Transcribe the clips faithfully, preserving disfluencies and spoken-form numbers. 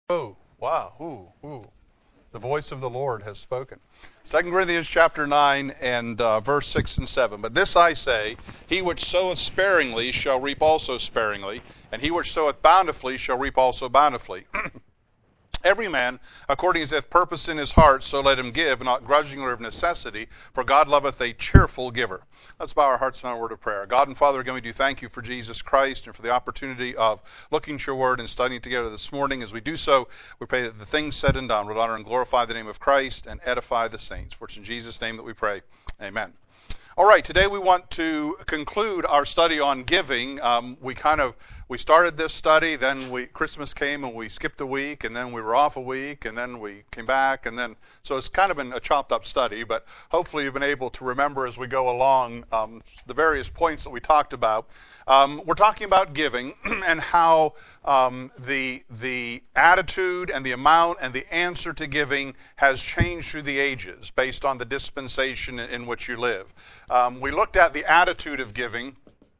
Oh, wow. Ooh, ooh. The voice of the Lord has spoken. Second Corinthians chapter nine and uh, verse six and seven. But this I say, he which soweth sparingly shall reap also sparingly, and he which soweth bountifully shall reap also bountifully. Every man, according as hath purpose in his heart, so let him give, not grudgingly or of necessity, for God loveth a cheerful giver. Let's bow our hearts in our word of prayer. God and Father, again, we do thank you for Jesus Christ and for the opportunity of looking to your word and studying together this morning. As we do so, we pray that the things said and done would honor and glorify the name of Christ and edify the saints. For it's in Jesus' name that we pray. Amen. All right, today we want to conclude our study on giving. Um, we kind of, we started this study, then we Christmas came and we skipped a week, and then we were off a week, and then we came back, and then, so it's kind of been a chopped up study, but hopefully you've been able to remember as we go along um, the various points that we talked about. Um, we're talking about giving and how um, the, the attitude and the amount and the answer to giving has changed through the ages based on the dispensation in which you live. Um, we looked at the attitude of giving.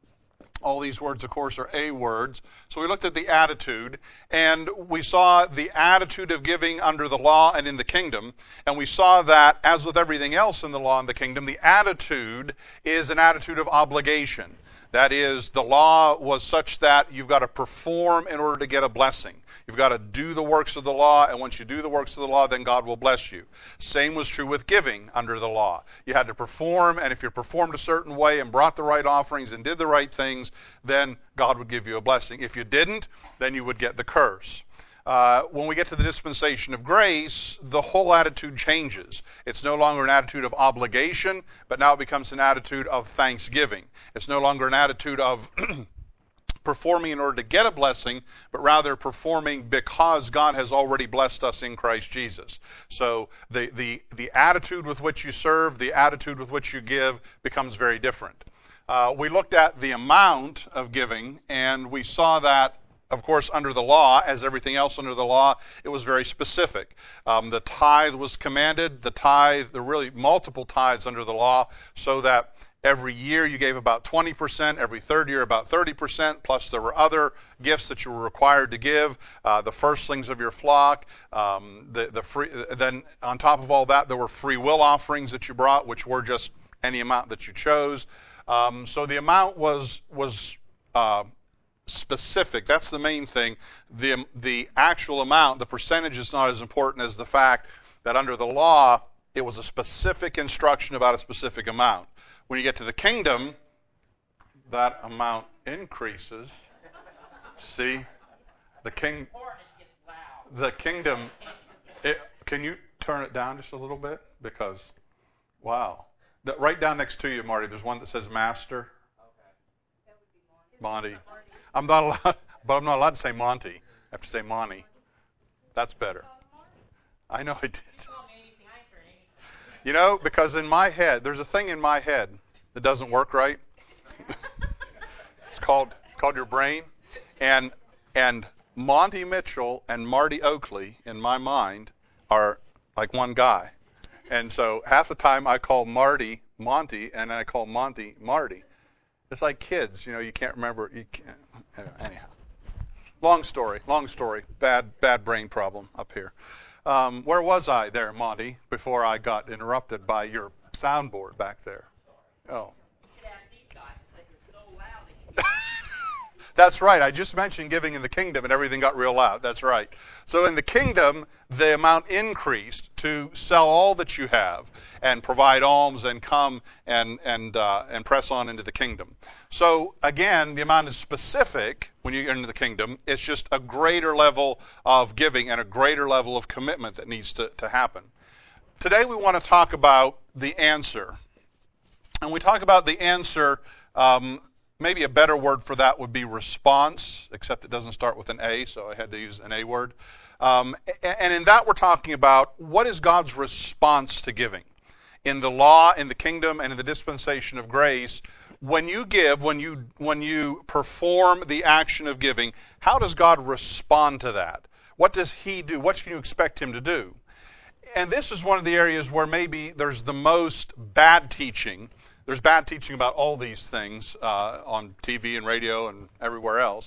All these words, of course, are A words. So we looked at the attitude, and we saw the attitude of giving under the law and in the kingdom. And we saw that, as with everything else in the law and the kingdom, the attitude is an attitude of obligation. That is, the law was such that you've got to perform in order to get a blessing. You've got to do the works of the law, and once you do the works of the law, then God will bless you. Same was true with giving under the law. You had to perform, and if you performed a certain way and brought the right offerings and did the right things, then God would give you a blessing. If you didn't, then you would get the curse. Uh, when we get to the dispensation of grace, the whole attitude changes. It's no longer an attitude of obligation, but now it becomes an attitude of thanksgiving. It's no longer an attitude of performing in order to get a blessing, but rather performing because God has already blessed us in Christ Jesus. So the, the, the attitude with which you serve, the attitude with which you give becomes very different. Uh, we looked at the amount of giving, and we saw that, of course, under the law, as everything else under the law, it was very specific. Um, the tithe was commanded. The tithe, there were really multiple tithes under the law, so that every year you gave about twenty percent, every third year about thirty percent, plus there were other gifts that you were required to give, uh, the firstlings of your flock. Um, the, the free, then on top of all that, there were free will offerings that you brought, which were just any amount that you chose. Um, so the amount was, was uh, specific. That's the main thing. The, the actual amount, the percentage is not as important as the fact that under the law, it was a specific instruction about a specific amount. When you get to the kingdom, that amount increases. See? The king, the kingdom, it, can you turn it down just a little bit? Because, wow. The, right down next to you, Marty, there's one that says master. Monty. I'm not allowed, but I'm not allowed to say Monty. I have to say Monty. That's better. I know I did. You know, because in my head, there's a thing in my head that doesn't work right. It's called it's called your brain, and and Monty Mitchell and Marty Oakley in my mind are like one guy, and so half the time I call Marty Monty and I call Monty Marty. It's like kids, you know, you can't remember. You can't, anyhow, long story, long story. Bad bad brain problem up here. Um, where was I there, Monty, before I got interrupted by your soundboard back there? Oh. That's right. I just mentioned giving in the kingdom and everything got real loud. That's right. So in the kingdom, the amount increased to sell all that you have and provide alms and come and and uh, and press on into the kingdom. So again, the amount is specific when you get into the kingdom. It's just a greater level of giving and a greater level of commitment that needs to, to happen. Today we want to talk about the answer. And we talk about the answer, um, maybe a better word for that would be response, except it doesn't start with an A, so I had to use an A word. Um, and in that we're talking about what is God's response to giving. In the law, in the kingdom, and in the dispensation of grace, when you give, when you when you perform the action of giving, how does God respond to that? What does He do? What can you expect Him to do? And this is one of the areas where maybe there's the most bad teaching. There's bad teaching about all these things uh, on T V and radio and everywhere else.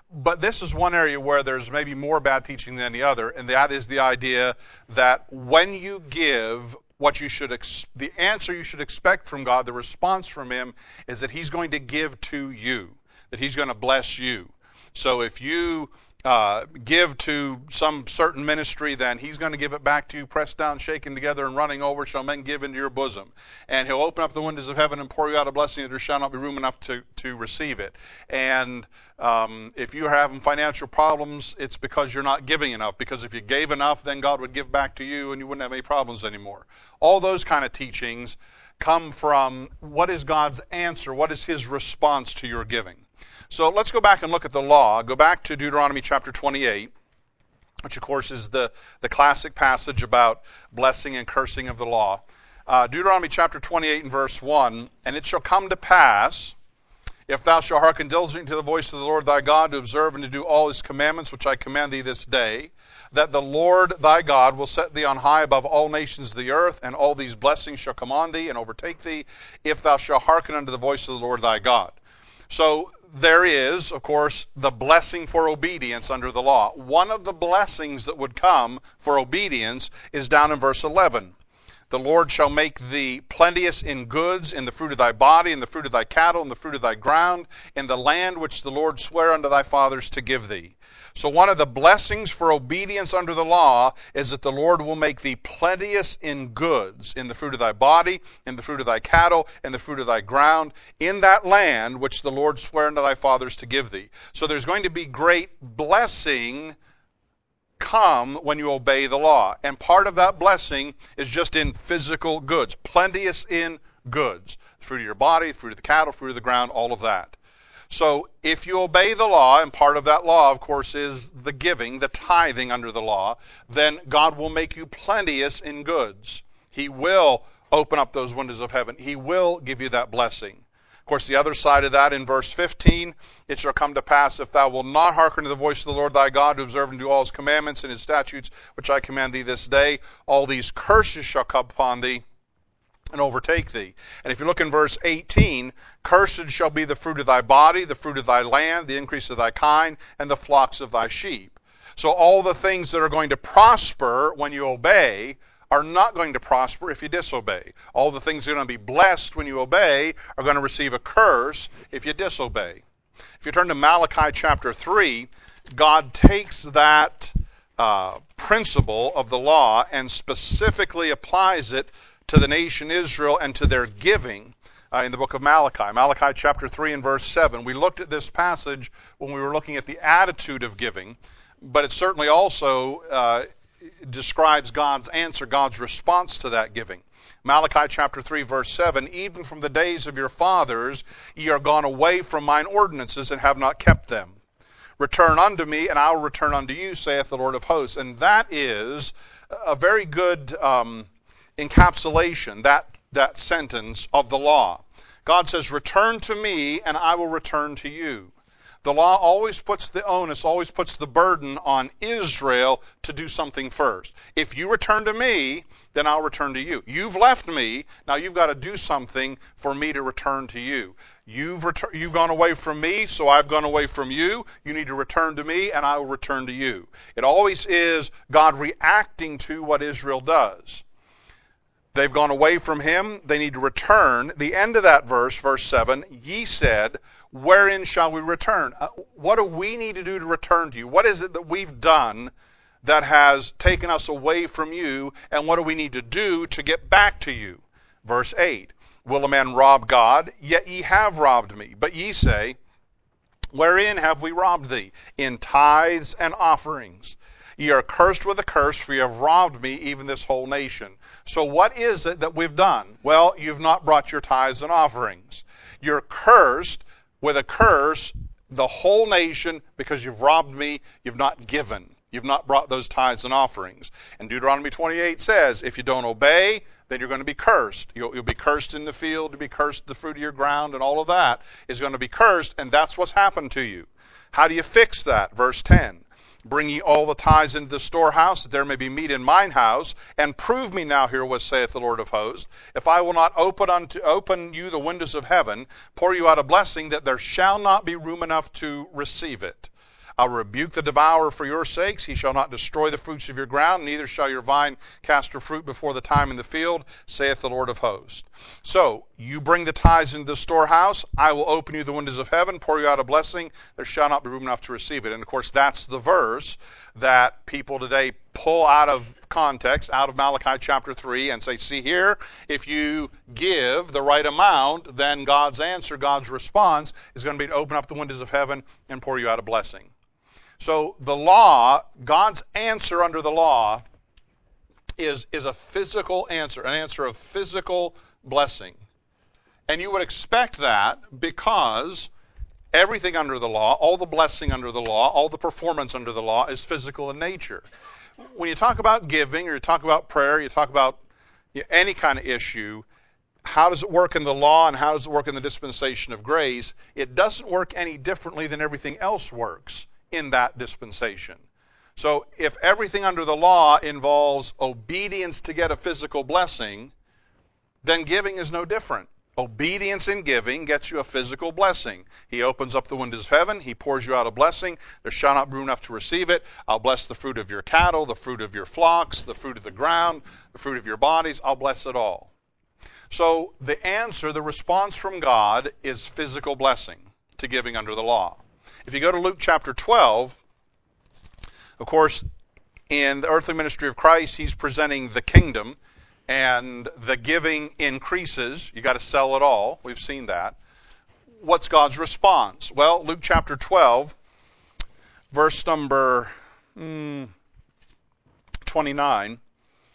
But this is one area where there's maybe more bad teaching than the other, and that is the idea that when you give, what you should ex- the answer you should expect from God, the response from Him, is that He's going to give to you, that He's going to bless you. So if you uh, give to some certain ministry, then He's going to give it back to you, pressed down, shaken together, and running over, shall men give into your bosom. And He'll open up the windows of heaven and pour you out a blessing that there shall not be room enough to, to receive it. And um, if you're having financial problems, it's because you're not giving enough. Because if you gave enough, then God would give back to you and you wouldn't have any problems anymore. All those kind of teachings come from what is God's answer, what is His response to your giving. So let's go back and look at the law. Go back to Deuteronomy chapter twenty-eight, which of course is the, the classic passage about blessing and cursing of the law. Uh, Deuteronomy chapter twenty-eight and verse one, and it shall come to pass, if thou shalt hearken diligently to the voice of the Lord thy God, to observe and to do all His commandments, which I command thee this day, that the Lord thy God will set thee on high above all nations of the earth, and all these blessings shall come on thee and overtake thee, if thou shalt hearken unto the voice of the Lord thy God. So there is, of course, the blessing for obedience under the law. One of the blessings that would come for obedience is down in verse eleven. The Lord shall make thee plenteous in goods, in the fruit of thy body, in the fruit of thy cattle, in the fruit of thy ground, in the land which the Lord sware unto thy fathers to give thee. So one of the blessings for obedience under the law is that the Lord will make thee plenteous in goods, in the fruit of thy body, in the fruit of thy cattle, in the fruit of thy ground, in that land which the Lord sware unto thy fathers to give thee. So there's going to be great blessing come when you obey the law. And part of that blessing is just in physical goods, plenteous in goods. The fruit of your body, the fruit of the cattle, fruit of the ground, all of that. So if you obey the law, and part of that law, of course, is the giving, the tithing under the law, then God will make you plenteous in goods. He will open up those windows of heaven. He will give you that blessing. Of course, the other side of that in verse fifteen, it shall come to pass, if thou wilt not hearken to the voice of the Lord thy God, to observe and do all His commandments and His statutes, which I command thee this day, all these curses shall come upon thee and overtake thee. And if you look in verse eighteen, cursed shall be the fruit of thy body, the fruit of thy land, the increase of thy kind, and the flocks of thy sheep. So all the things that are going to prosper when you obey are not going to prosper if you disobey. All the things that are going to be blessed when you obey are going to receive a curse if you disobey. If you turn to Malachi chapter three, God takes that uh, principle of the law and specifically applies it to the nation Israel and to their giving uh, in the book of Malachi. Malachi chapter three and verse seven. We looked at this passage when we were looking at the attitude of giving, but it certainly also uh, describes God's answer, God's response to that giving. Malachi chapter three verse seven, even from the days of your fathers ye are gone away from mine ordinances and have not kept them. Return unto me, and I will return unto you, saith the Lord of hosts. And that is a very good um, encapsulation, that, that sentence of the law. God says, return to me, and I will return to you. The law always puts the onus, always puts the burden on Israel to do something first. If you return to me, then I'll return to you. You've left me, now you've got to do something for me to return to you. You've, retur- you've gone away from me, so I've gone away from you. You need to return to me, and I will return to you. It always is God reacting to what Israel does. They've gone away from Him, they need to return. The end of that verse, verse seven, ye said, wherein shall we return? Uh, what do we need to do to return to you? What is it that we've done that has taken us away from you, and what do we need to do to get back to you? Verse eight, will a man rob God? Yet ye have robbed me. But ye say, wherein have we robbed thee? In tithes and offerings. Ye are cursed with a curse, for ye have robbed me, even this whole nation. So what is it that we've done? Well, you've not brought your tithes and offerings. You're cursed with a curse, the whole nation, because you've robbed me, you've not given. You've not brought those tithes and offerings. And Deuteronomy twenty-eight says, if you don't obey, then you're going to be cursed. You'll, you'll be cursed in the field, you'll be cursed the fruit of your ground, and all of that is going to be cursed, and that's what's happened to you. How do you fix that? Verse ten. Bring ye all the tithes into the storehouse, that there may be meat in mine house, and prove me now here what saith the Lord of hosts, if I will not open unto open you the windows of heaven, pour you out a blessing, that there shall not be room enough to receive it. I'll rebuke the devourer for your sakes. He shall not destroy the fruits of your ground, neither shall your vine cast her fruit before the time in the field, saith the Lord of hosts. So, you bring the tithes into the storehouse, I will open you the windows of heaven, pour you out a blessing, there shall not be room enough to receive it. And of course, that's the verse that people today pull out of context, out of Malachi chapter three, and say, see here, if you give the right amount, then God's answer, God's response is going to be to open up the windows of heaven and pour you out a blessing. So the law, God's answer under the law is, is a physical answer, an answer of physical blessing. And you would expect that because everything under the law, all the blessing under the law, all the performance under the law is physical in nature. When you talk about giving or you talk about prayer, you talk about any kind of issue, how does it work in the law and how does it work in the dispensation of grace? It doesn't work any differently than everything else works in that dispensation. So if everything under the law involves obedience to get a physical blessing, then giving is no different. Obedience in giving gets you a physical blessing. He opens up the windows of heaven. He pours you out a blessing. There shall not be room enough to receive it. I'll bless the fruit of your cattle, the fruit of your flocks, the fruit of the ground, the fruit of your bodies. I'll bless it all. So the answer, the response from God is physical blessing to giving under the law. If you go to Luke chapter twelve, of course, in the earthly ministry of Christ, he's presenting the kingdom. And the giving increases. You got to sell it all. We've seen that. What's God's response? Well, Luke chapter twelve, verse number mm, twenty-nine.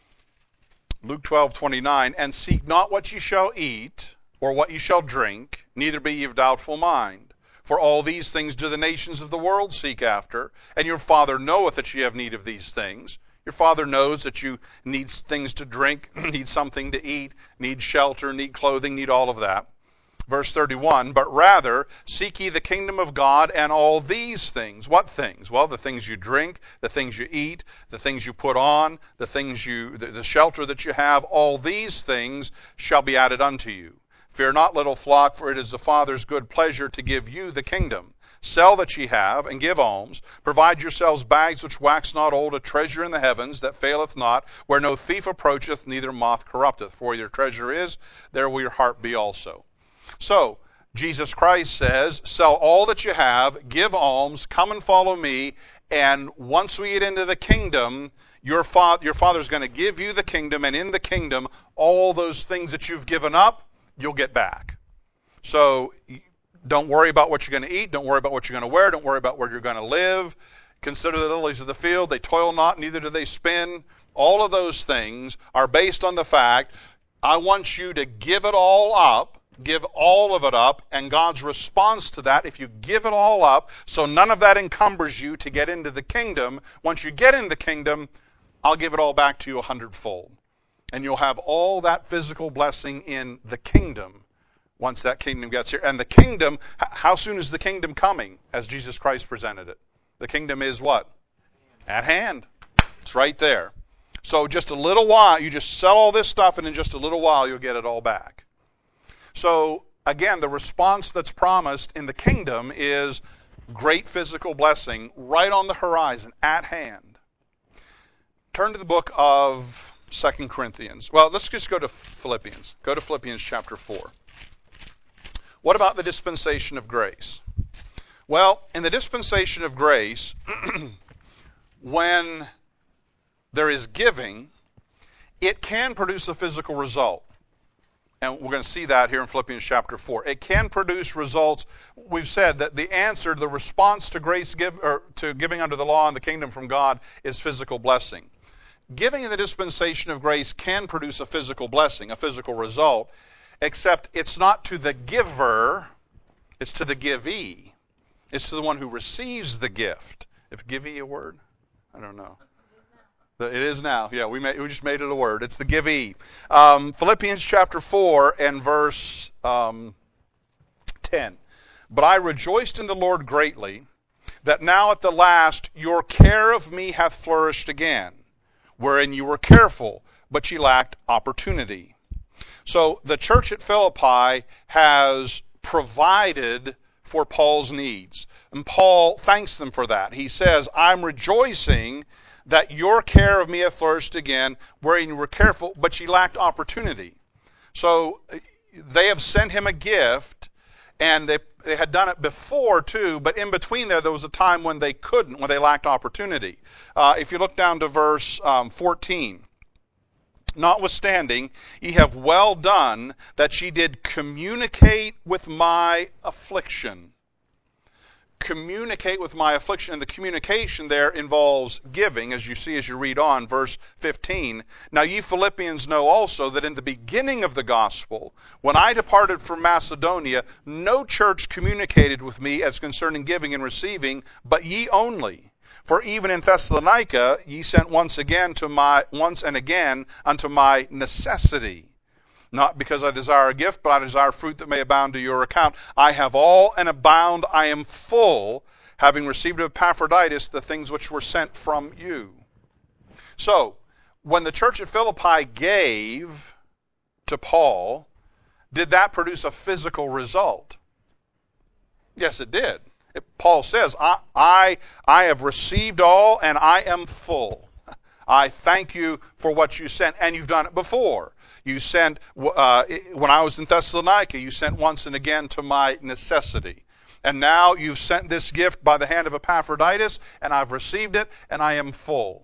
Luke twelve, twenty-nine. And seek not what ye shall eat, or what ye shall drink, neither be ye of doubtful mind. For all these things do the nations of the world seek after, and your Father knoweth that ye have need of these things. Your Father knows that you need things to drink, need something to eat, need shelter, need clothing, need all of that. Verse thirty-one, but rather seek ye the kingdom of God and all these things. What things? Well, the things you drink, the things you eat, the things you put on, the things you, the, the shelter that you have, all these things shall be added unto you. Fear not, little flock, for it is the Father's good pleasure to give you the kingdom. Sell that ye have, and give alms. Provide yourselves bags which wax not old, a treasure in the heavens that faileth not, where no thief approacheth, neither moth corrupteth. For where your treasure is, there will your heart be also. So, Jesus Christ says, sell all that you have, give alms, come and follow me, and once we get into the kingdom, your, fa- your Father's going to give you the kingdom, and in the kingdom, all those things that you've given up, you'll get back. So, don't worry about what you're going to eat. Don't worry about what you're going to wear. Don't worry about where you're going to live. Consider the lilies of the field. They toil not, neither do they spin. All of those things are based on the fact, I want you to give it all up, give all of it up, and God's response to that, if you give it all up, so none of that encumbers you to get into the kingdom, once you get in the kingdom, I'll give it all back to you a hundredfold. And you'll have all that physical blessing in the kingdom once that kingdom gets here. And the kingdom, how soon is the kingdom coming as Jesus Christ presented it? The kingdom is what? At hand. It's right there. So just a little while, you just sell all this stuff and in just a little while you'll get it all back. So again, the response that's promised in the kingdom is great physical blessing right on the horizon, at hand. Turn to the book of Second Corinthians. Well, let's just go to Philippians. Go to Philippians chapter four. What about the dispensation of grace? Well, in the dispensation of grace, when there is giving, it can produce a physical result. And we're going to see that here in Philippians chapter four. It can produce results. We've said that the answer, the response to grace, give, or to giving under the law and the kingdom from God is physical blessing. Giving in the dispensation of grace can produce a physical blessing, a physical result, except it's not to the giver, it's to the givee. It's to the one who receives the gift. If givee a word? I don't know. It is now. Yeah, we made, we just made it a word. It's the givee. Um, Philippians chapter four and verse um, ten. But I rejoiced in the Lord greatly, that now at the last your care of me hath flourished again, wherein you were careful, but ye lacked opportunity. So the church at Philippi has provided for Paul's needs. And Paul thanks them for that. He says, I'm rejoicing that your care of me hath flourished again, wherein you were careful, but ye lacked opportunity. So they have sent him a gift, and they, they had done it before too, but in between there, there was a time when they couldn't, when they lacked opportunity. Uh, if you look down to verse um, fourteen, notwithstanding, ye have well done that ye did communicate with my affliction. Communicate with my affliction. And the communication there involves giving, as you see as you read on, verse fifteen. Now ye Philippians know also that in the beginning of the gospel, when I departed from Macedonia, no church communicated with me as concerning giving and receiving, but ye only. For even in Thessalonica ye sent once again to my once and again unto my necessity. Not because I desire a gift, but I desire fruit that may abound to your account. I have all and abound, I am full, having received of Epaphroditus the things which were sent from you. So, when the church at Philippi gave to Paul, did that produce a physical result? Yes, it did. It, Paul says, I, I, I have received all and I am full. I thank you for what you sent, and you've done it before. You sent, uh, when I was in Thessalonica, you sent once and again to my necessity. And now you've sent this gift by the hand of Epaphroditus, and I've received it, and I am full.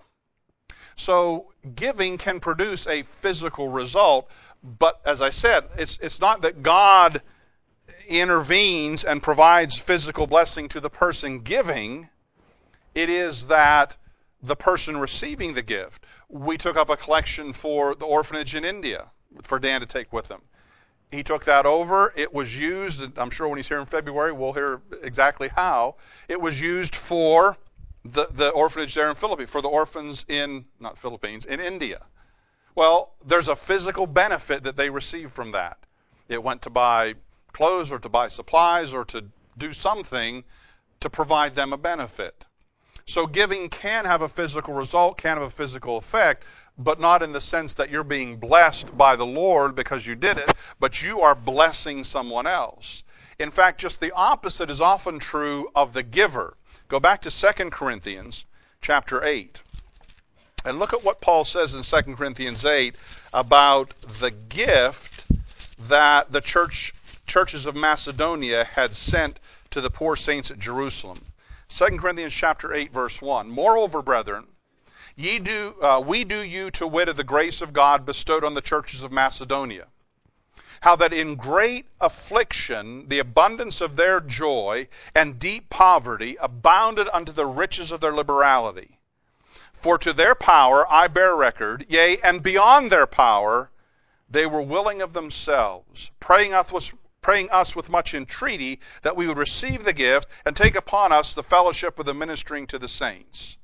So giving can produce a physical result, but as I said, it's, it's not that God intervenes and provides physical blessing to the person giving. It is that the person receiving the gift. We took up a collection for the orphanage in India for Dan to take with him. He took that over. It was used, and I'm sure when he's here in February, we'll hear exactly how. It was used for the, the orphanage there in Philippines, for the orphans in, not Philippines, in India. Well, there's a physical benefit that they receive from that. It went to buy clothes or to buy supplies or to do something to provide them a benefit. So giving can have a physical result, can have a physical effect, but not in the sense that you're being blessed by the Lord because you did it, but you are blessing someone else. In fact, just the opposite is often true of the giver. Go back to Second Corinthians chapter eight. And look at what Paul says in Second Corinthians eight about the gift that the church churches of Macedonia had sent to the poor saints at Jerusalem. Second Corinthians chapter eight, verse one. Moreover, brethren, ye do uh, we do you to wit of the grace of God bestowed on the churches of Macedonia, how that in great affliction the abundance of their joy and deep poverty abounded unto the riches of their liberality. For to their power I bear record, yea, and beyond their power they were willing of themselves, praying us with praying us with much entreaty that we would receive the gift and take upon us the fellowship of the ministering to the saints.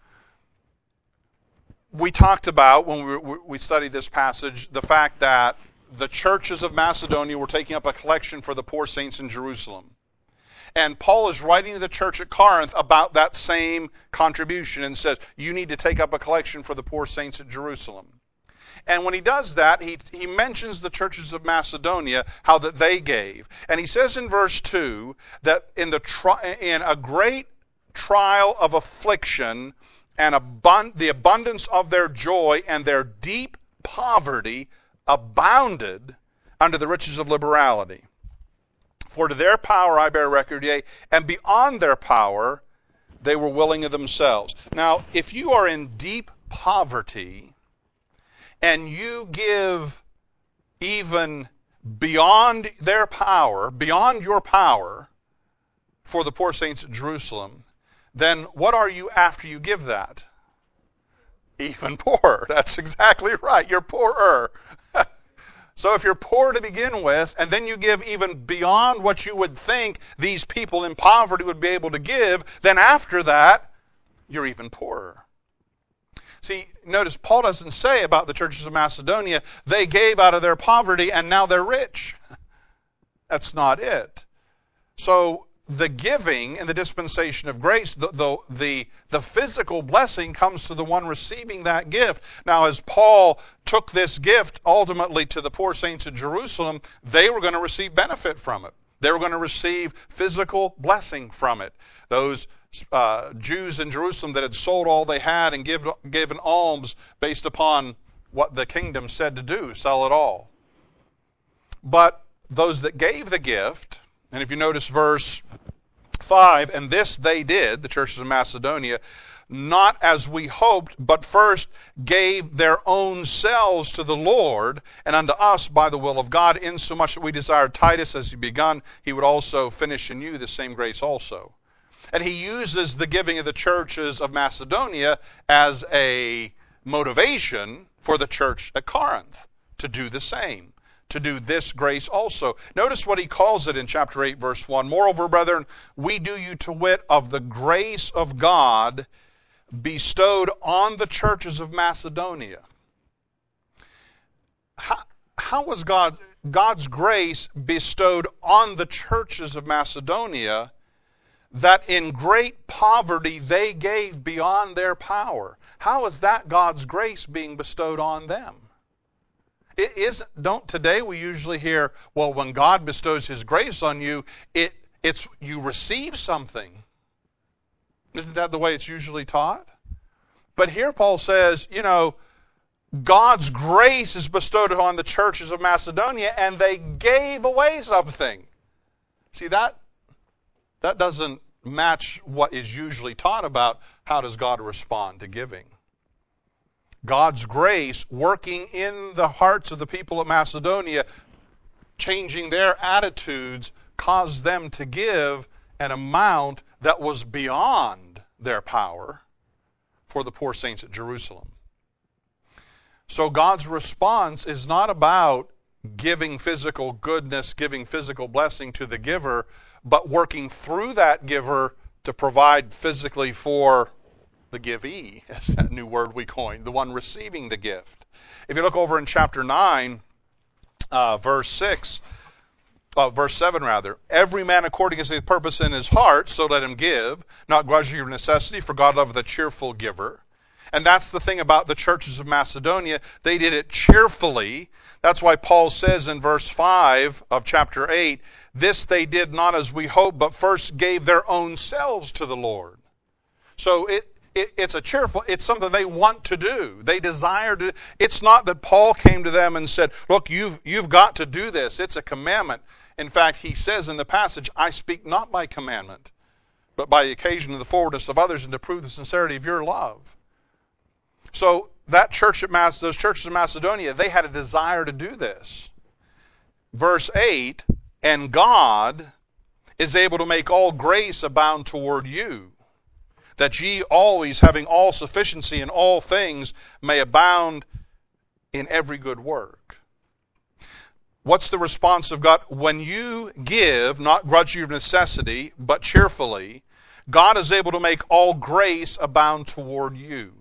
We talked about, when we, we studied this passage, the fact that the churches of Macedonia were taking up a collection for the poor saints in Jerusalem. And Paul is writing to the church at Corinth about that same contribution and says, you need to take up a collection for the poor saints at Jerusalem. And when he does that, he, he mentions the churches of Macedonia, how that they gave. And he says in verse two that in, the tri- in a great trial of affliction and abund- the abundance of their joy and their deep poverty abounded under the riches of liberality. For to their power I bear record, yea, and beyond their power they were willing of themselves. Now, if you are in deep poverty and you give even beyond their power, beyond your power, for the poor saints at Jerusalem, then what are you after you give that? Even poorer. That's exactly right. You're poorer. So if you're poor to begin with, and then you give even beyond what you would think these people in poverty would be able to give, then after that, you're even poorer. See, notice Paul doesn't say about the churches of Macedonia, they gave out of their poverty and now they're rich. That's not it. So the giving in the dispensation of grace, the, the, the, the physical blessing comes to the one receiving that gift. Now, as Paul took this gift ultimately to the poor saints of Jerusalem, they were going to receive benefit from it. They were going to receive physical blessing from it. Those uh, Jews in Jerusalem that had sold all they had and give, given alms based upon what the kingdom said to do, sell it all. But those that gave the gift, and if you notice verse five, and this they did, the churches of Macedonia, not as we hoped, but first gave their own selves to the Lord and unto us by the will of God, insomuch that we desired Titus, as he begun, he would also finish in you the same grace also. And he uses the giving of the churches of Macedonia as a motivation for the church at Corinth to do the same, to do this grace also. Notice what he calls it in chapter eight, verse one. Moreover, brethren, we do you to wit of the grace of God bestowed on the churches of Macedonia. How, how was God, God's grace bestowed on the churches of Macedonia that in great poverty they gave beyond their power? How is that God's grace being bestowed on them? It isn't, don't today we usually hear, well, when God bestows His grace on you, it it's you receive something. Isn't that the way it's usually taught? But here Paul says, you know, God's grace is bestowed upon the churches of Macedonia, and they gave away something. See, that that doesn't match what is usually taught about how does God respond to giving. God's grace working in the hearts of the people of Macedonia, changing their attitudes, caused them to give an amount that was beyond their power for the poor saints at Jerusalem. So God's response is not about giving physical goodness, giving physical blessing to the giver, but working through that giver to provide physically for the givee, is that new word we coined, the one receiving the gift. If you look over in chapter nine, uh, verse six, uh, verse seven rather, every man according as his purpose in his heart, so let him give, not grudgingly of necessity, for God loveth a cheerful giver. And that's the thing about the churches of Macedonia. They did it cheerfully. That's why Paul says in verse five of chapter eight, this they did not as we hoped, but first gave their own selves to the Lord. So it It, it's a cheerful, it's something they want to do. They desire to. It's not that Paul came to them and said, look, you've, you've got to do this. It's a commandment. In fact, he says in the passage, I speak not by commandment, but by the occasion of the forwardness of others and to prove the sincerity of your love. So that church at Mas- those churches of Macedonia, they had a desire to do this. Verse eight, and God is able to make all grace abound toward you, that ye always, having all sufficiency in all things, may abound in every good work. What's the response of God? When you give, not grudgingly of necessity, but cheerfully, God is able to make all grace abound toward you.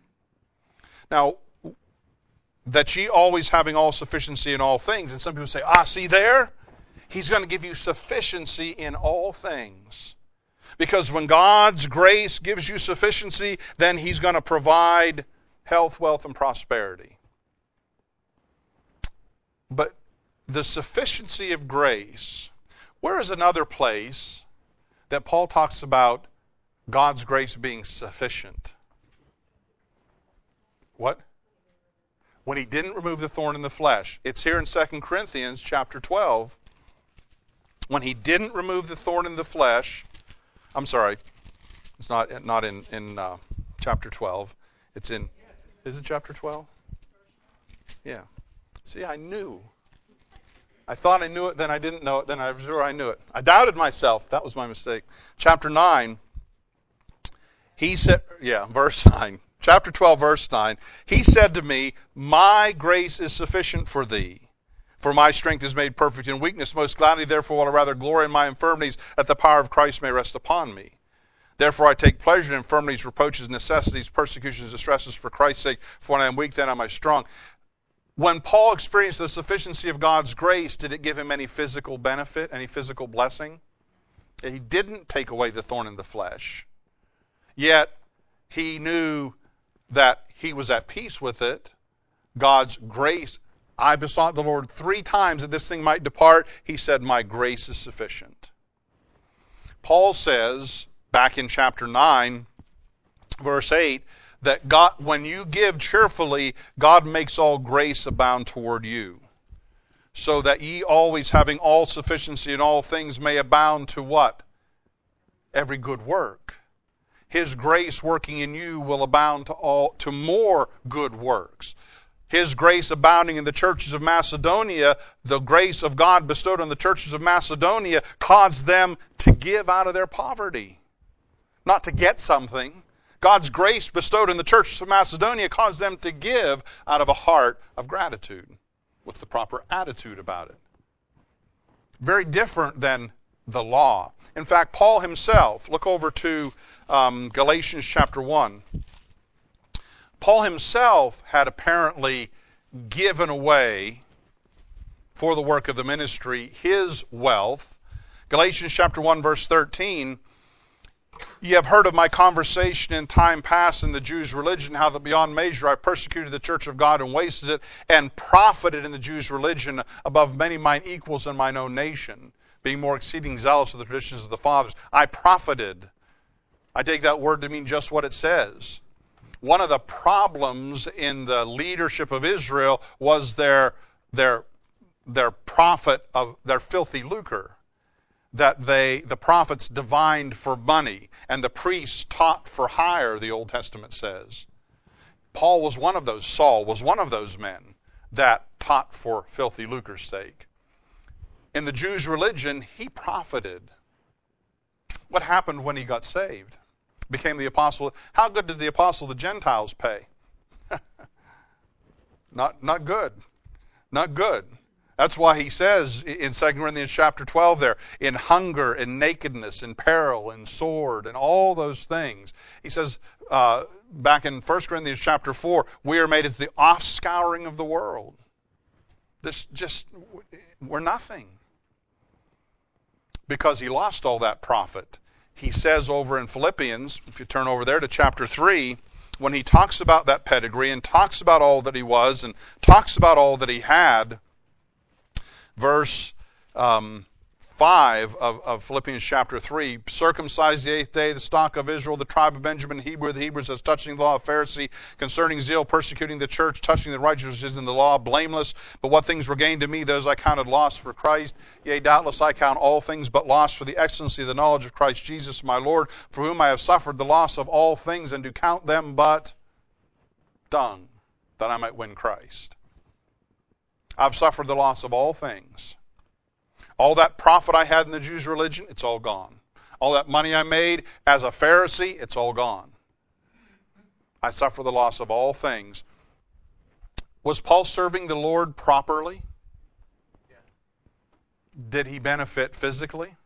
Now, that ye always having all sufficiency in all things, and some people say, ah, see there? He's going to give you sufficiency in all things. Because when God's grace gives you sufficiency, then He's going to provide health, wealth, and prosperity. But the sufficiency of grace, where is another place that Paul talks about God's grace being sufficient? What? When He didn't remove the thorn in the flesh. It's here in Second Corinthians chapter twelve. When He didn't remove the thorn in the flesh, I'm sorry, it's not not in, in uh, chapter twelve. It's in, is it chapter twelve? Yeah. See, I knew. I thought I knew it, then I didn't know it, then I was sure I knew it. I doubted myself. That was my mistake. Chapter nine, he said, yeah, verse nine. Chapter twelve, verse nine. He said to me, my grace is sufficient for thee. For my strength is made perfect in weakness. Most gladly, therefore, will I rather glory in my infirmities, that the power of Christ may rest upon me. Therefore, I take pleasure in infirmities, reproaches, necessities, persecutions, distresses for Christ's sake. For when I am weak, then am I strong. When Paul experienced the sufficiency of God's grace, did it give him any physical benefit, any physical blessing? He didn't take away the thorn in the flesh. Yet, he knew that he was at peace with it. God's grace I besought the Lord three times that this thing might depart. He said, my grace is sufficient. Paul says, back in chapter nine, verse eight, that God, when you give cheerfully, God makes all grace abound toward you. So that ye always having all sufficiency in all things may abound to what? Every good work. His grace working in you will abound to all to more good works. His grace abounding in the churches of Macedonia, the grace of God bestowed on the churches of Macedonia caused them to give out of their poverty. Not to get something. God's grace bestowed in the churches of Macedonia caused them to give out of a heart of gratitude, with the proper attitude about it. Very different than the law. In fact, Paul himself, look over to um, Galatians chapter one. Paul himself had apparently given away for the work of the ministry his wealth. Galatians chapter one verse thirteen, ye have heard of my conversation in time past in the Jews' religion, how that beyond measure I persecuted the church of God and wasted it, and profited in the Jews' religion above many mine equals in mine own nation, being more exceeding zealous of the traditions of the fathers. I profited. I take that word to mean just what it says. One of the problems in the leadership of Israel was their their their profit of their filthy lucre. That they, the prophets divined for money, and the priests taught for hire, the Old Testament says. Paul was one of those, Saul was one of those men that taught for filthy lucre's sake. In the Jews' religion, he profited. What happened when he got saved? Became the apostle. How good did the apostle of the Gentiles pay? not, not good. Not good. That's why he says in Second Corinthians chapter twelve there, in hunger, in nakedness, in peril, in sword, and all those things. He says uh, back in First Corinthians chapter four, we are made as the offscouring of the world. This just, we're nothing. Because he lost all that profit. He says over in Philippians, if you turn over there to chapter three, when he talks about that pedigree and talks about all that he was and talks about all that he had, verse um, five of, of Philippians chapter three, circumcised the eighth day, the stock of Israel, the tribe of Benjamin, Hebrew of the Hebrews, as touching the law of Pharisee, concerning zeal, persecuting the church, touching the righteousness in the law, blameless. But what things were gained to me, those I counted lost for Christ. Yea, doubtless I count all things but lost for the excellency of the knowledge of Christ Jesus my Lord, for whom I have suffered the loss of all things, and do count them but dung, that I might win Christ. I've suffered the loss of all things. All that profit I had in the Jews' religion, it's all gone. All that money I made as a Pharisee, it's all gone. I suffer the loss of all things. Was Paul serving the Lord properly? Yeah. Did he benefit physically?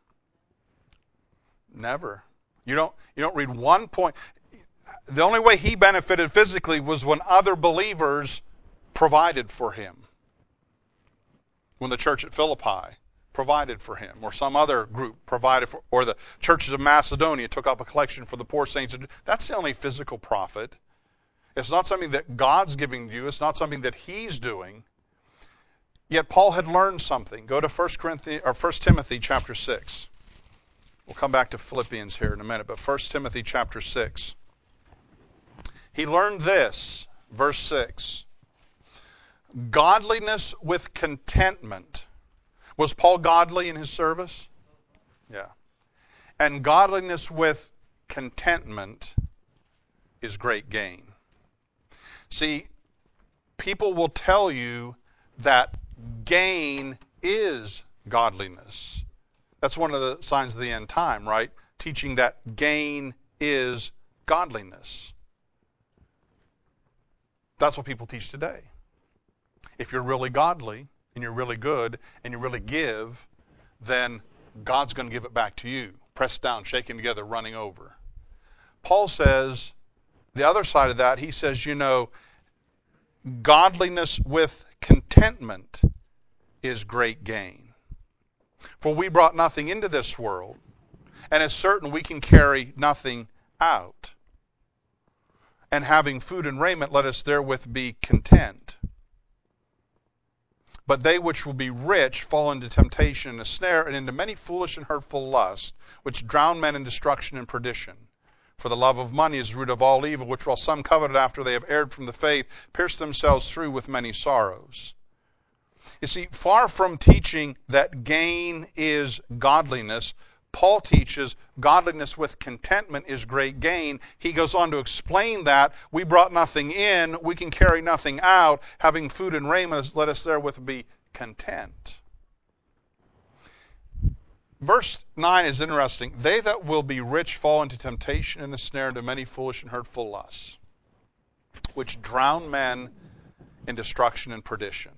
Never. You don't, you don't read one point. The only way he benefited physically was when other believers provided for him. When the church at Philippi provided for him, or some other group provided for, or the churches of Macedonia took up a collection for the poor saints. That's the only physical profit. It's not something that God's giving you. It's not something that he's doing. Yet Paul had learned something. Go to First Corinthians or First Timothy chapter six. We'll come back to Philippians here in a minute, but First Timothy chapter six. He learned this, verse six. Godliness with contentment. Was Paul godly in his service? Yeah. And godliness with contentment is great gain. See, people will tell you that gain is godliness. That's one of the signs of the end time, right? Teaching that gain is godliness. That's what people teach today. If you're really godly, and you're really good, and you really give, then God's going to give it back to you. Pressed down, shaken together, running over. Paul says, the other side of that, he says, you know, godliness with contentment is great gain. For we brought nothing into this world, and it's certain we can carry nothing out. And having food and raiment, let us therewith be content. But they which will be rich fall into temptation and a snare, and into many foolish and hurtful lusts, which drown men in destruction and perdition. For the love of money is the root of all evil, which while some coveted after they have erred from the faith, pierce themselves through with many sorrows. You see, far from teaching that gain is godliness, Paul teaches godliness with contentment is great gain. He goes on to explain that we brought nothing in, we can carry nothing out, having food and raiment, let us therewith be content. Verse nine is interesting. They that will be rich fall into temptation and a snare, into many foolish and hurtful lusts, which drown men in destruction and perdition.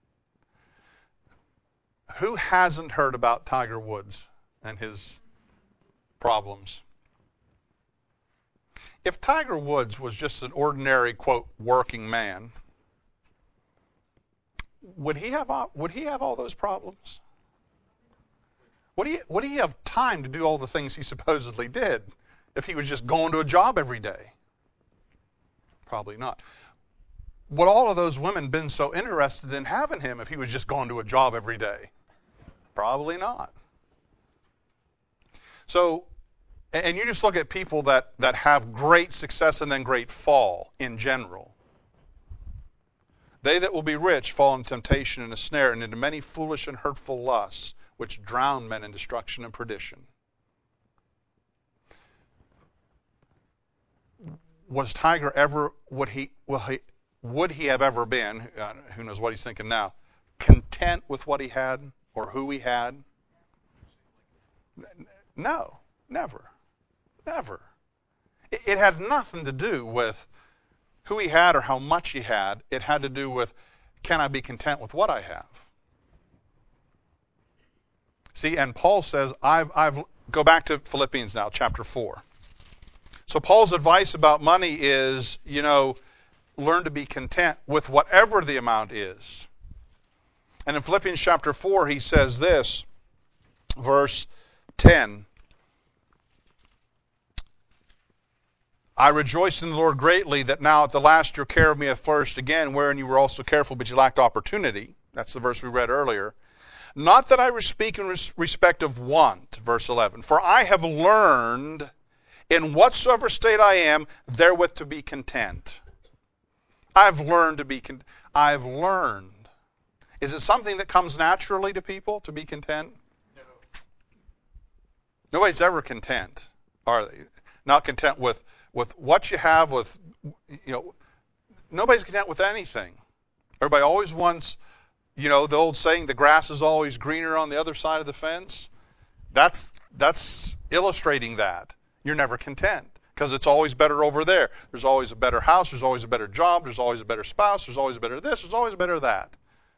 Who hasn't heard about Tiger Woods and his problems? If Tiger Woods was just an ordinary, quote, working man, would he have would he have all those problems? Would he, would he have time to do all the things he supposedly did if he was just going to a job every day? Probably not. Would all of those women been so interested in having him if he was just going to a job every day? Probably not. So, and you just look at people that, that have great success and then great fall in general. They that will be rich fall into temptation and a snare, and into many foolish and hurtful lusts, which drown men in destruction and perdition. Was Tiger ever, would he, well, he would he have ever been, uh, who knows what he's thinking now, content with what he had or who he had? No, never, never. It, it had nothing to do with who he had or how much he had. It had to do with, can I be content with what I have? See, and Paul says, I've, I've, go back to Philippians now, chapter four. So Paul's advice about money is, you know, learn to be content with whatever the amount is. And in Philippians chapter four, he says this, verse ten. I rejoice in the Lord greatly that now at the last your care of me hath flourished again, wherein you were also careful, but you lacked opportunity. That's the verse we read earlier. Not that I speak in respect of want, verse eleven. For I have learned in whatsoever state I am, therewith to be content. I've learned to be content. I've learned. Is it something that comes naturally to people to be content? No. Nobody's ever content, are they? Not content with, with what you have, with, you know, nobody's content with anything. Everybody always wants, you know, the old saying, the grass is always greener on the other side of the fence. That's, that's illustrating that. You're never content because it's always better over there. There's always a better house. There's always a better job. There's always a better spouse. There's always a better this. There's always a better that.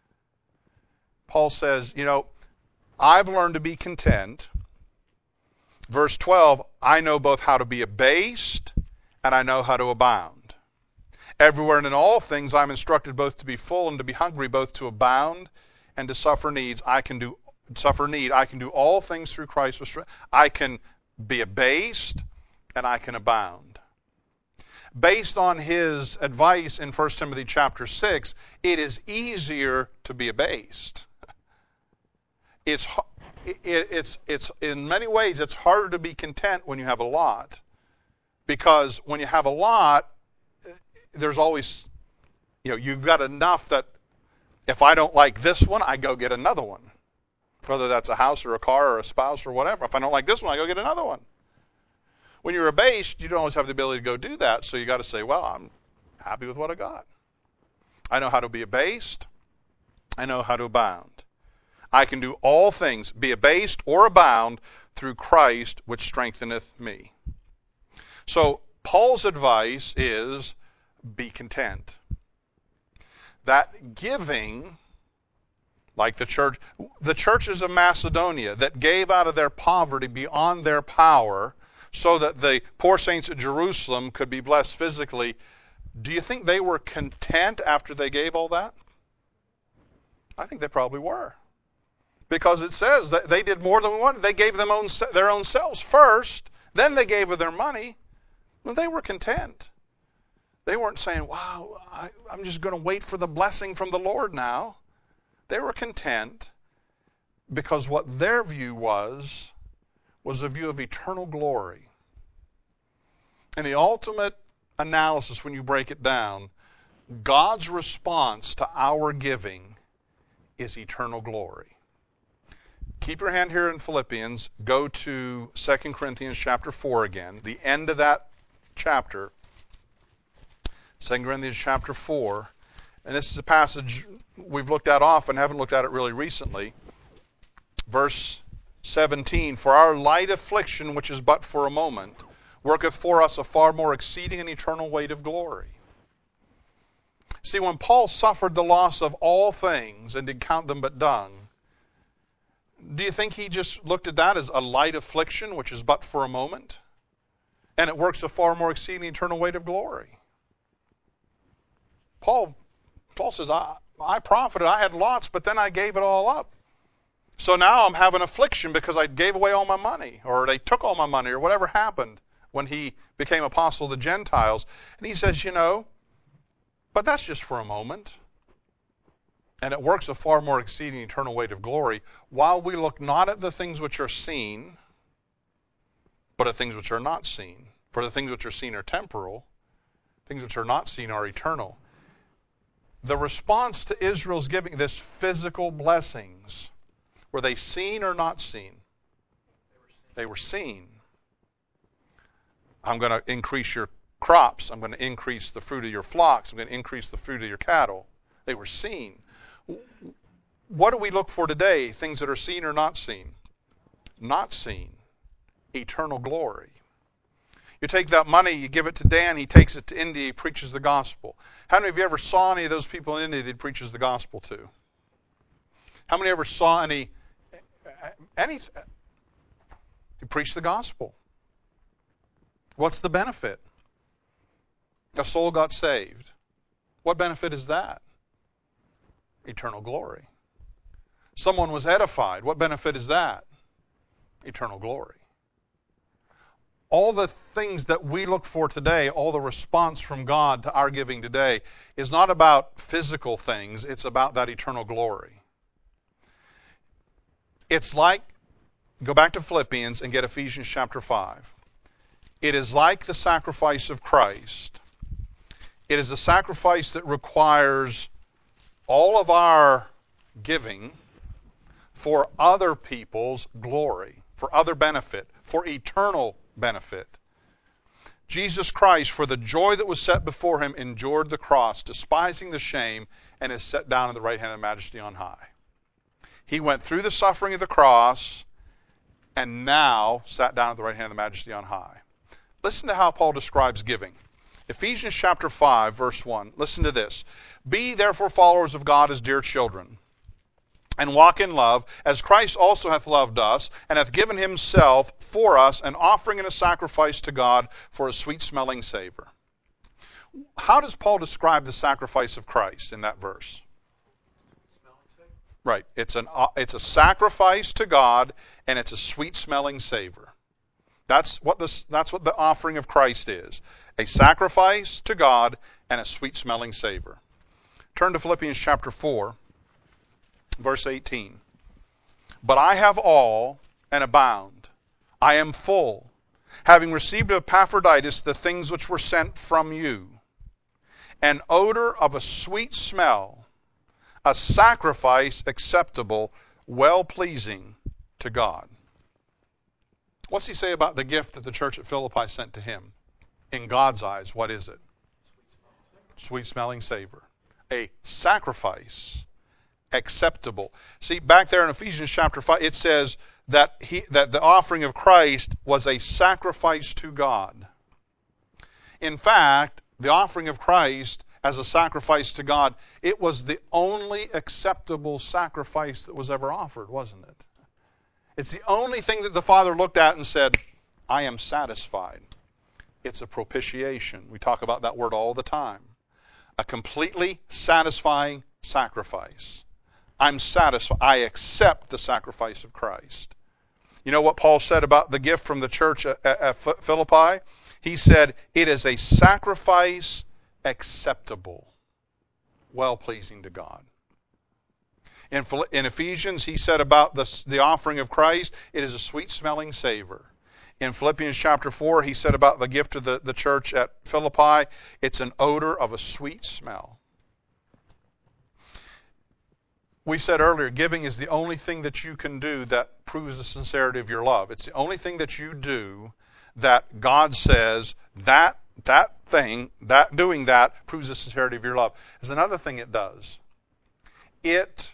Paul says, you know, I've learned to be content. Verse twelve, I know both how to be abased and I know how to abound. Everywhere and in all things I'm instructed both to be full and to be hungry, both to abound and to suffer needs. I can do suffer need. I can do all things through Christ. I can be abased and I can abound. Based on his advice in First Timothy chapter six, it is easier to be abased. It's it, it's it's in many ways it's harder to be content when you have a lot, because when you have a lot, there's always, you know, you've got enough that if I don't like this one, I go get another one. Whether that's a house or a car or a spouse or whatever. If I don't like this one, I go get another one. When you're abased, you don't always have the ability to go do that, so you got to say, well, I'm happy with what I got. I know how to be abased. I know how to abound. I can do all things, be abased or abound, through Christ, which strengtheneth me. So Paul's advice is, be content. That giving, like the church, the churches of Macedonia that gave out of their poverty beyond their power so that the poor saints at Jerusalem could be blessed physically, do you think they were content after they gave all that? I think they probably were. Because it says that they did more than we wanted. They gave them own, their own selves first, then they gave of their money. Well, they were content. They weren't saying, wow, I, I'm just going to wait for the blessing from the Lord now. They were content because what their view was, was a view of eternal glory. And the ultimate analysis, when you break it down, God's response to our giving is eternal glory. Keep your hand here in Philippians. Go to Second Corinthians chapter four again. The end of that chapter. Second Corinthians chapter four. And this is a passage we've looked at often, haven't looked at it really recently. Verse seventeen, for our light affliction, which is but for a moment, worketh for us a far more exceeding and eternal weight of glory. See, when Paul suffered the loss of all things and did count them but dung, do you think he just looked at that as a light affliction, which is but for a moment, and it works a far more exceeding eternal weight of glory? Paul, Paul says, I, I profited, I had lots, but then I gave it all up. So now I'm having affliction because I gave away all my money, or they took all my money, or whatever happened when he became apostle of the Gentiles. And he says, you know, but that's just for a moment. And it works a far more exceeding eternal weight of glory, while we look not at the things which are seen, but at things which are not seen. For the things which are seen are temporal, things which are not seen are eternal. The response to Israel's giving this physical blessings, were they seen or not seen? They were seen. I'm going to increase your crops. I'm going to increase the fruit of your flocks. I'm going to increase the fruit of your cattle. They were seen. What do we look for today? Things that are seen or not seen? Not seen. Eternal glory. You take that money, you give it to Dan, he takes it to India, he preaches the gospel. How many of you ever saw any of those people in India that he preaches the gospel to? How many ever saw any, any, he preached the gospel? What's the benefit? A soul got saved. What benefit is that? Eternal glory. Someone was edified. What benefit is that? Eternal glory. All the things that we look for today, all the response from God to our giving today, is not about physical things, it's about that eternal glory. It's like, go back to Philippians and get Ephesians chapter five. It is like the sacrifice of Christ. It is a sacrifice that requires all of our giving for other people's glory, for other benefit, for eternal benefit. Jesus Christ, for the joy that was set before him, endured the cross, despising the shame, and is set down at the right hand of Majesty on high. He went through the suffering of the cross and now sat down at the right hand of the Majesty on high. Listen to how Paul describes giving. Ephesians chapter five, verse one. Listen to this. Be therefore followers of God as dear children, and walk in love, as Christ also hath loved us, and hath given himself for us, an offering and a sacrifice to God for a sweet-smelling savor. How does Paul describe the sacrifice of Christ in that verse? Right. It's an it's a sacrifice to God, and it's a sweet-smelling savor. That's what this that's what the offering of Christ is. A sacrifice to God and a sweet-smelling savor. Turn to Philippians chapter four, verse eighteen. But I have all and abound. I am full, having received of Epaphroditus the things which were sent from you, an odor of a sweet smell, a sacrifice acceptable, well-pleasing to God. What's he say about the gift that the church at Philippi sent to him? In God's eyes, what is it? Sweet-smelling savor. A sacrifice acceptable. See, back there in Ephesians chapter five, it says that he that the offering of Christ was a sacrifice to God. In fact, the offering of Christ as a sacrifice to God, it was the only acceptable sacrifice that was ever offered, wasn't it? It's the only thing that the Father looked at and said, I am satisfied. It's a propitiation. We talk about that word all the time. A completely satisfying sacrifice. I'm satisfied. I accept the sacrifice of Christ. You know what Paul said about the gift from the church at, at Philippi? He said, it is a sacrifice acceptable, well-pleasing to God. In, in Ephesians, he said about the, the offering of Christ, it is a sweet-smelling savor. In Philippians chapter four, he said about the gift of the, the church at Philippi, it's an odor of a sweet smell. We said earlier, giving is the only thing that you can do that proves the sincerity of your love. It's the only thing that you do that God says, that, that thing, that doing that proves the sincerity of your love. There's another thing it does. It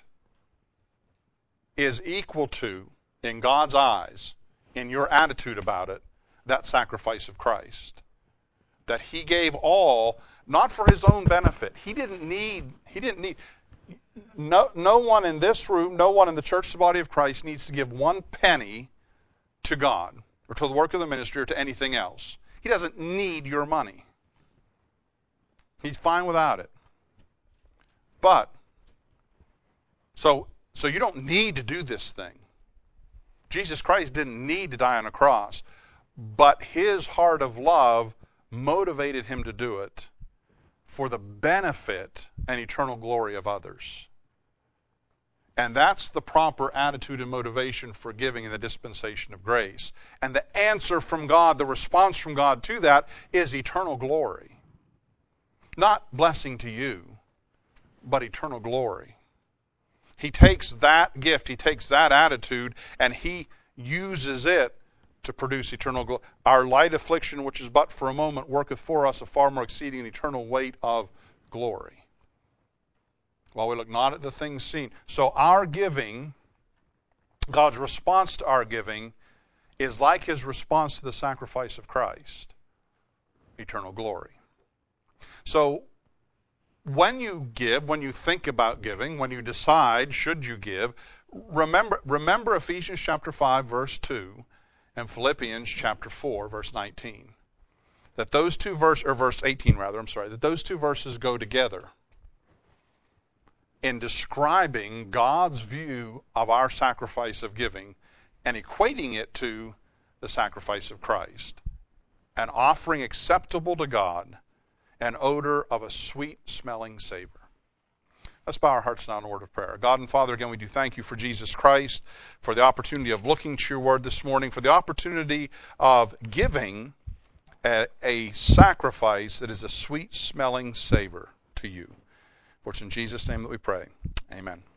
is equal to, in God's eyes, in your attitude about it, that sacrifice of Christ. That he gave all, not for his own benefit. He didn't need, he didn't need, no, no one in this room, no one in the church, the body of Christ, needs to give one penny to God, or to the work of the ministry, or to anything else. He doesn't need your money. He's fine without it. But, so, so you don't need to do this thing. Jesus Christ didn't need to die on a cross, but his heart of love motivated him to do it for the benefit and eternal glory of others. And that's the proper attitude and motivation for giving in the dispensation of grace. And the answer from God, the response from God to that, is eternal glory. Not blessing to you, but eternal glory. He takes that gift, he takes that attitude, and he uses it to produce eternal glory. Our light affliction, which is but for a moment, worketh for us a far more exceeding and eternal weight of glory. While we look not at the things seen. So our giving, God's response to our giving, is like his response to the sacrifice of Christ. Eternal glory. So, when you give, when you think about giving, when you decide, should you give, remember, remember Ephesians chapter five, verse two, and Philippians chapter four, verse nineteen. That those two verses, or verse eighteen rather, I'm sorry, that those two verses go together in describing God's view of our sacrifice of giving and equating it to the sacrifice of Christ. An offering acceptable to God, an odor of a sweet-smelling savor. Let's bow our hearts now in a word of prayer. God and Father, again, we do thank you for Jesus Christ, for the opportunity of looking to your word this morning, for the opportunity of giving a, a sacrifice that is a sweet-smelling savor to you. For it's in Jesus' name that we pray. Amen.